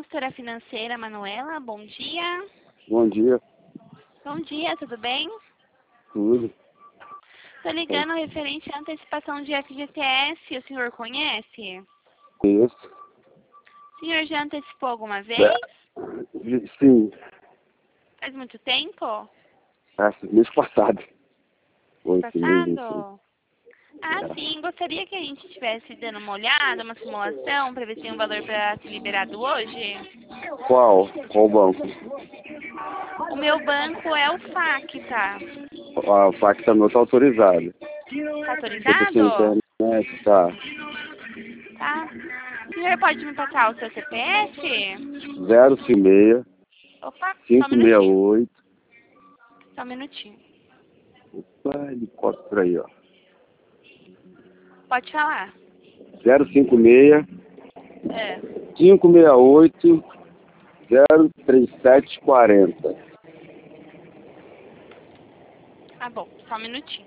consultora financeira Manuela, bom dia. Bom dia, Bom dia, tudo bem? tudo. Estou ligando referente à antecipação de FGTS, o senhor conhece? Conheço. O senhor já antecipou alguma vez? Sim, Faz muito tempo? mês passado. Foi esse mês, Passado? Ah, sim, gostaria que a gente estivesse dando uma olhada, uma simulação, para ver se tem um valor para ser liberado hoje. Qual banco? O meu banco é o FAC, tá? A facta não está autorizada. Tá Eu tô sem autorizado? internet, tá. Tá. O senhor pode me passar o seu CPF? 056 Opa, só um minutinho. 568. Só um minutinho. Opa, helicóptero aí, ó. Pode falar. 056 É. 568 03740. Tá bom, só um minutinho.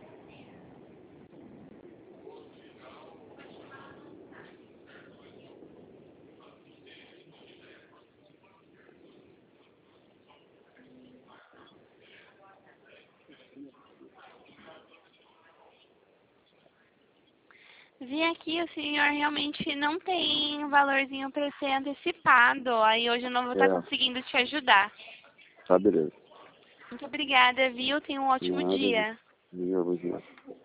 Vi aqui, o senhor realmente não tem um valorzinho para ser antecipado. Aí hoje eu não vou estar É, conseguindo te ajudar. tá beleza. Muito obrigada, viu? Tenha um ótimo Nada, dia. viu?